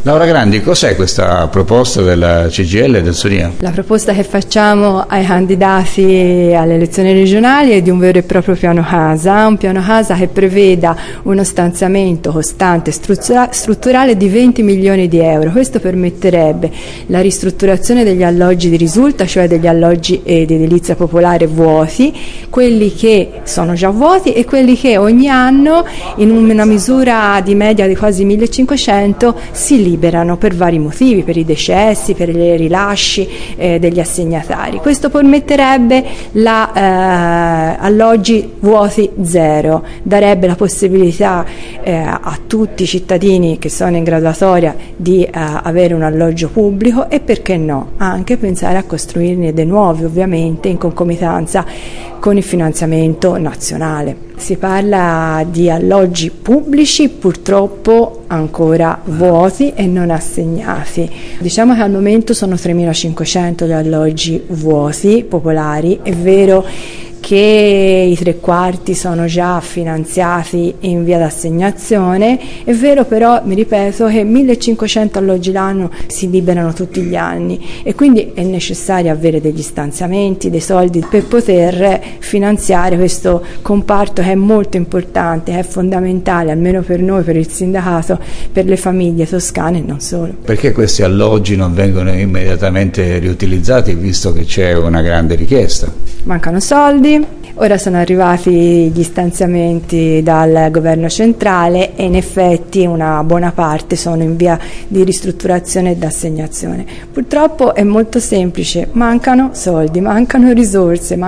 Laura Grandi, cos'è questa proposta della CGIL e del SONIA? La proposta che facciamo ai candidati alle elezioni regionali è di un vero e proprio piano casa, un piano casa che preveda uno stanziamento costante strutturale di 20 milioni di euro. Questo permetterebbe la ristrutturazione degli alloggi di risulta, cioè degli alloggi di edilizia popolare vuoti, quelli che sono già vuoti e quelli che ogni anno in una misura di media di quasi 1500 si liberano per vari motivi, per i decessi, per i rilasci degli assegnatari. Questo permetterebbe alloggi vuoti zero, darebbe la possibilità a tutti i cittadini che sono in graduatoria di avere un alloggio pubblico e, perché no, anche pensare a costruirne dei nuovi, ovviamente in concomitanza con il finanziamento nazionale. Si parla di alloggi pubblici purtroppo ancora vuoti e non assegnati. Diciamo che al momento sono 3.500 gli alloggi vuoti popolari. È vero che i 3/4 sono già finanziati in via d'assegnazione, è vero però, mi ripeto, che 1.500 alloggi l'anno si liberano tutti gli anni e quindi è necessario avere degli stanziamenti, dei soldi per poter finanziare questo comparto che è molto importante, che è fondamentale, almeno per noi, per il sindacato, per le famiglie toscane e non solo. Perché questi alloggi non vengono immediatamente riutilizzati, visto che c'è una grande richiesta? Mancano soldi. Ora sono arrivati gli stanziamenti dal governo centrale e in effetti una buona parte sono in via di ristrutturazione ed assegnazione. Purtroppo è molto semplice, mancano soldi, mancano risorse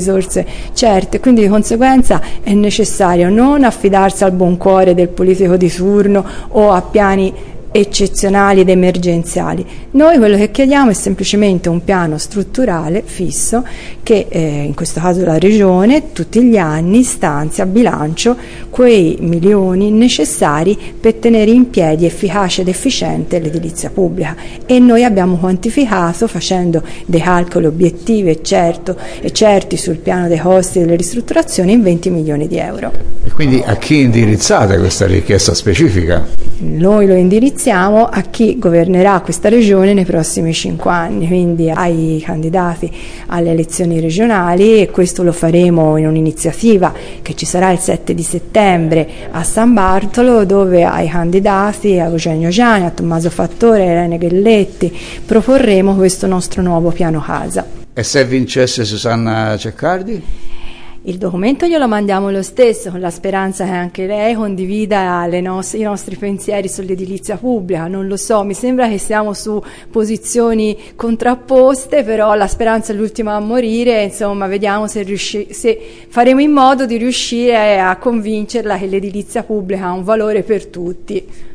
certe, quindi di conseguenza è necessario non affidarsi al buon cuore del politico di turno o a piani eccezionali ed emergenziali. Noi quello che chiediamo è semplicemente un piano strutturale fisso che in questo caso la Regione tutti gli anni stanzia a bilancio quei milioni necessari per tenere in piedi efficace ed efficiente l'edilizia pubblica, e noi abbiamo quantificato, facendo dei calcoli obiettivi e certi sul piano dei costi delle ristrutturazioni, in 20 milioni di euro. E quindi a chi indirizzate questa richiesta specifica? Noi lo indirizziamo a chi governerà questa regione nei prossimi 5 anni, quindi ai candidati alle elezioni regionali, e questo lo faremo in un'iniziativa che ci sarà il 7 di settembre a San Bartolo, dove ai candidati, a Eugenio Giani, a Tommaso Fattore, a Irene Ghelletti, proporremo questo nostro nuovo piano casa. E se vincesse Susanna Ceccardi? Il documento glielo mandiamo lo stesso, con la speranza che anche lei condivida i nostri pensieri sull'edilizia pubblica. Non lo so, mi sembra che siamo su posizioni contrapposte, però la speranza è l'ultima a morire, insomma vediamo se faremo in modo di riuscire a convincerla che l'edilizia pubblica ha un valore per tutti.